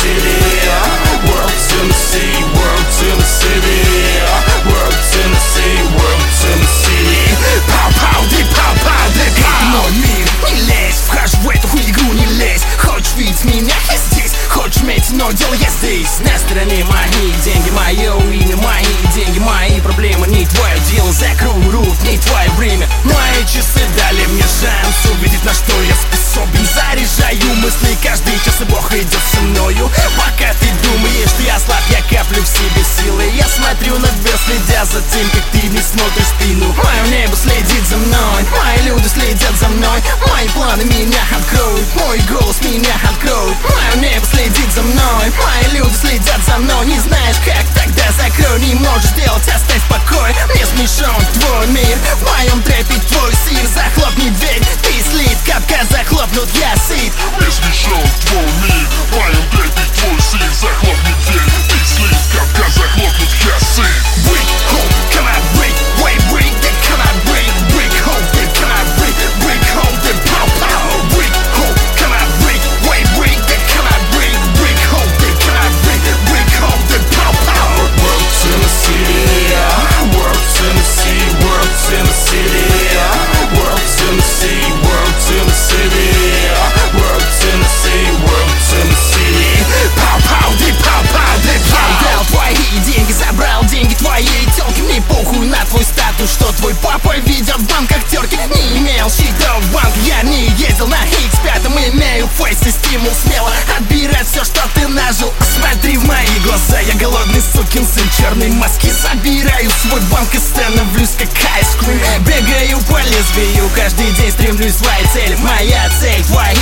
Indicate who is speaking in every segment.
Speaker 1: city. World to the sea, world to the city. World to the sea, world to the city. Пау-пау, ты пау-пау, ты пау.
Speaker 2: Мой мир, не лезь, вхожу в эту игру, не лезь. Хочешь видеть меня, я здесь. Хочешь иметь, но дело я здесь. На стороне мои деньги, мое имя, мои деньги, мои проблемы. Не твое дело, закрой рот, не твое время. Мои часы дали мне шанс увидеть, на что я способен. Заряжаю мысли каждый час, и Бог идет со мною. Пока ты думаешь, что я слаб, я каплю в себе силы. Я смотрю наверх, следя за тем, как ты мне смотришь в спину. Мое небо следит за мной, мои люди следят за мной. Мои планы меня откроют, мой голос меня откроет. Мое небо следит за мной, мои люди следят за мной. Не знаешь как, тогда закрой, не можешь делать, оставь в покое. Мне смешон твой мир, в моем трэпе твой сыр. Захлопни дверь, ты слит, капка захлопнут, я сыт.
Speaker 1: Мне смешон твой мир, в моем трэпе твой сыр. Захлопни дверь, ты слит, капка захлопнут, я сыт.
Speaker 2: Brick home, come on, brick, wait, brick, that come on, brick, brick home, that come on, brick home, that pow pow. Brick home, come on, brick, wait, brick, that come on, brick home, that come on, brick home, that pow pow.
Speaker 1: World to the city, world to the sea, world to the city. World to the sea, world to the city. World to the sea, world to the city.
Speaker 2: Пау-пау, ты пау-пау, ты пау. Дал твои деньги, забрал деньги твоей тёлки. Мне похуй на твой статус, что твой папа ведет в банк актерки. Не имел счетов в банк, я не ездил на X5. Имею фейс и стимул смело отбирать все, что ты нажил. Смотри в мои глаза, я голодный сукин сын черной маски. Забираю свой банк и становлюсь как айскрим. Бегаю по лезвию, каждый день стремлюсь к своей цели. Моя цель,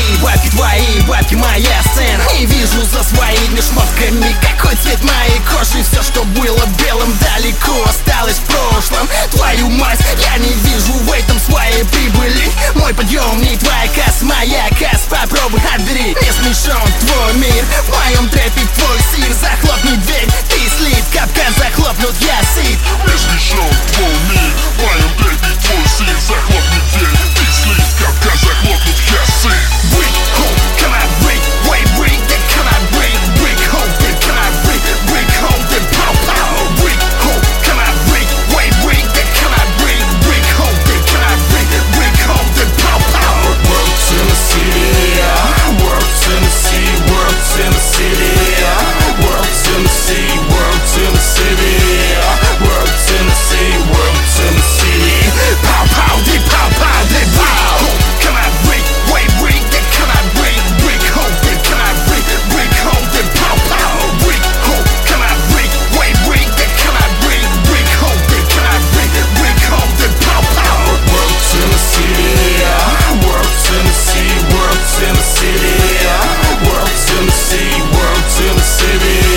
Speaker 2: твои бабки, моя сцена. Не вижу за своими шмотками, какой цвет моей кожи. Все, что было белым, далеко осталось в прошлом. Твою мать, я не вижу в этом своей прибыли. Мой подъем не твоя касса, моя касса, попробуй отбери. Мне смешон твой мир, в моем трэпе твой сыр. Захлопни дверь, ты слит, капка захлопнут, я сыт.
Speaker 1: Мне смешон твой мир, в моем трэпе твой сыр. Захлопни дверь, ты слит, капка захлопнут, я сыт.
Speaker 2: Brick home, come on, brick, wait, brick, that come on, brick home, that come on, brick home, that pow pow. Brick home, come on, brick, wait, brick, that come on, brick home, that come on, brick home, that pow pow.
Speaker 1: World to the city, world to the sea, world to the city. World to the sea, world to the city. World to the sea, world to the city.
Speaker 2: Pow pow, they pow pow, they pow. Come on, brick, wait, brick, that come on, brick home, that come on, brick home, that pow pow. Brick home, come on, brick, wait, brick, that come on, brick home, that come on, brick home, that pow pow.
Speaker 1: World to the city, world to the sea, world to the city. World to the sea, world to the city.